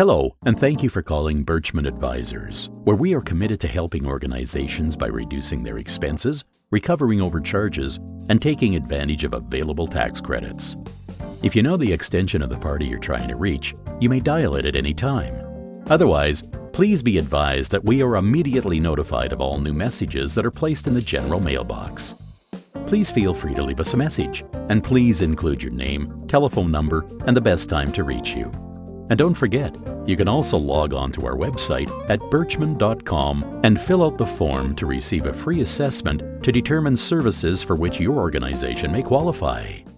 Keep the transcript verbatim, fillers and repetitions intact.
Hello, and thank you for calling Birchman Advisors, where we are committed to helping organizations by reducing their expenses, recovering overcharges, and taking advantage of available tax credits. If you know the extension of the party you're trying to reach, you may dial it at any time. Otherwise, please be advised that we are immediately notified of all new messages that are placed in the general mailbox. Please feel free to leave us a message, and please include your name, telephone number, and the best time to reach you. And don't forget, you can also log on to our website at birchman dot com and fill out the form to receive a free assessment to determine services for which your organization may qualify.